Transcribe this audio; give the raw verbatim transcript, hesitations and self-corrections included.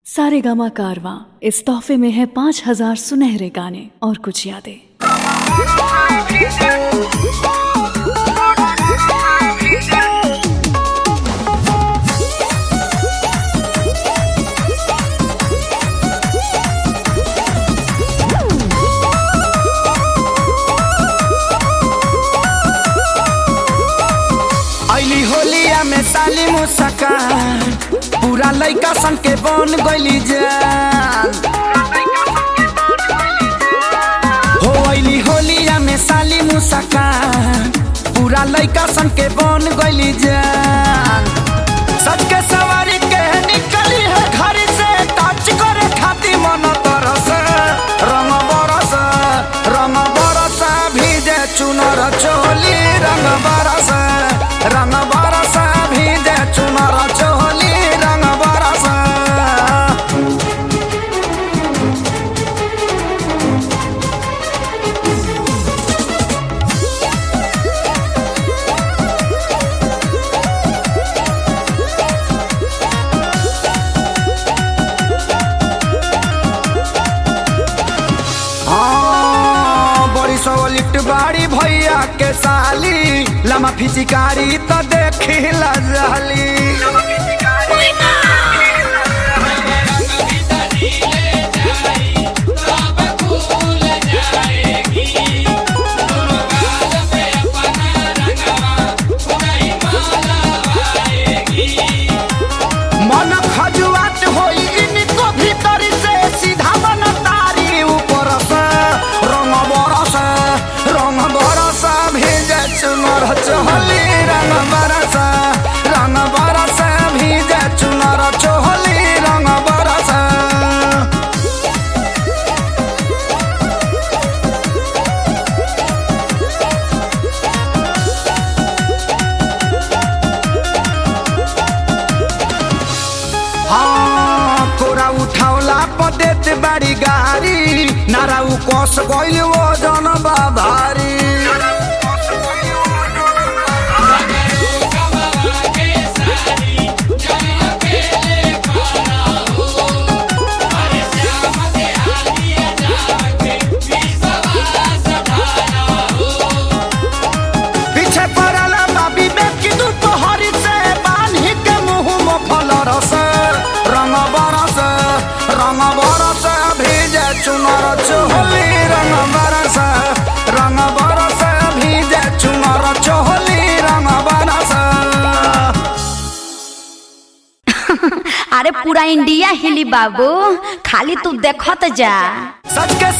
सारेगामा कारवां इस तोहफे में है पाँच हजार सुनहरे गाने और कुछ यादें। अली होलिया में साली मुस्कान पूरा लइका सन के बन गइली जान हो। अली होलिया में साली मुस्कान पूरा लइका सन के बन गइली जान। सच के सवारी के निकली है घर से टच करे खाती मन तरस रंग बरस रंग बरस भीजे चुनर चोली रंग बरस रंग बरस भीजे चुनर चोली रंग बरस। हाँ बड़ी सौ लिफ्ट बाड़ी भैया के साली लमा फिचिकारी तो देखी लजाली। मन खजुआत होई इनको भीतर से सीधा मन तारी ऊपर से रंग बरस रंग बरस भीजे चुनर चोली रंग बरस रंग बरस भीजे चुनर चोली रंग बरस। हाँ कोरा उठावला पदेत बाड़ी गाड़ी नाराउ कोस गइल वो जन बाभारी। पीछे पड़ल बाबी में की दोपहर से बान्ही के मुंह में फल रस रंग बरस रंग बरस भीजे चुनर चोली रंग बरस रंग बरस भीजे चुनर चोली रंग बरस। अरे पूरा इंडिया हिली बाबू, खाली तू देखत जा। सच के